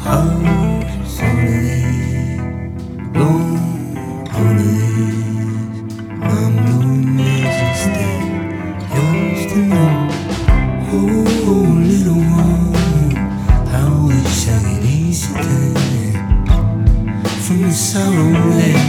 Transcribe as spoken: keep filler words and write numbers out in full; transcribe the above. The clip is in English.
Hearts only, long holidays, mambo majesty, yours to know. Oh, little one, I wish I could ease you down from the sorrow land.